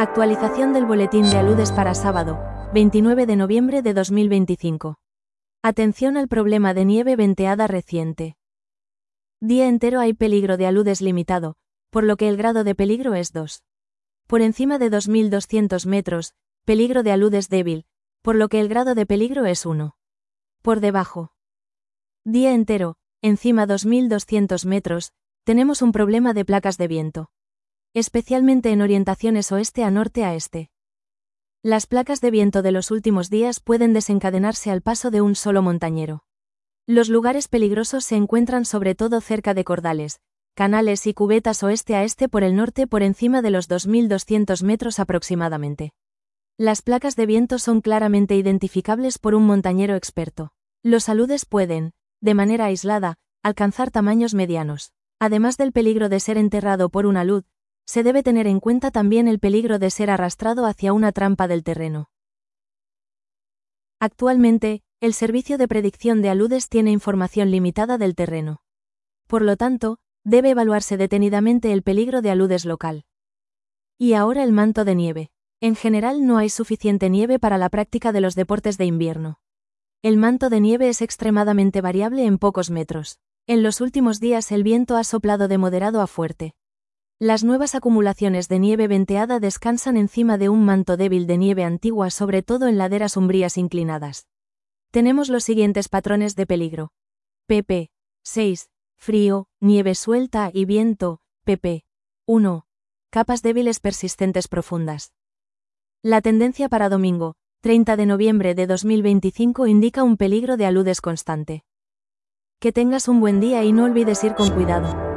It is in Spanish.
Actualización del boletín de aludes para sábado, 29 de noviembre de 2025. Atención al problema de nieve venteada reciente. Día entero hay peligro de aludes limitado, por lo que el grado de peligro es 2. Por encima de 2200 metros, peligro de aludes débil, por lo que el grado de peligro es 1. Por debajo. Día entero, encima 2200 metros, tenemos un problema de placas de viento. Especialmente en orientaciones oeste a norte a este. Las placas de viento de los últimos días pueden desencadenarse al paso de un solo montañero. Los lugares peligrosos se encuentran sobre todo cerca de cordales, canales y cubetas oeste a este por el norte por encima de los 2200 metros aproximadamente. Las placas de viento son claramente identificables por un montañero experto. Los aludes pueden, de manera aislada, alcanzar tamaños medianos. Además del peligro de ser enterrado por un alud, se debe tener en cuenta también el peligro de ser arrastrado hacia una trampa del terreno. Actualmente, el Servicio de Predicción de Aludes tiene información limitada del terreno. Por lo tanto, debe evaluarse detenidamente el peligro de aludes local. Y ahora el manto de nieve. En general no hay suficiente nieve para la práctica de los deportes de invierno. El manto de nieve es extremadamente variable en pocos metros. En los últimos días el viento ha soplado de moderado a fuerte. Las nuevas acumulaciones de nieve venteada descansan encima de un manto débil de nieve antigua, sobre todo en laderas umbrías inclinadas. Tenemos los siguientes patrones de peligro. pp. 6. Frío, nieve suelta y viento. pp. 1. Capas débiles persistentes profundas. La tendencia para domingo, 30 de noviembre de 2025 indica un peligro de aludes constante. Que tengas un buen día y no olvides ir con cuidado.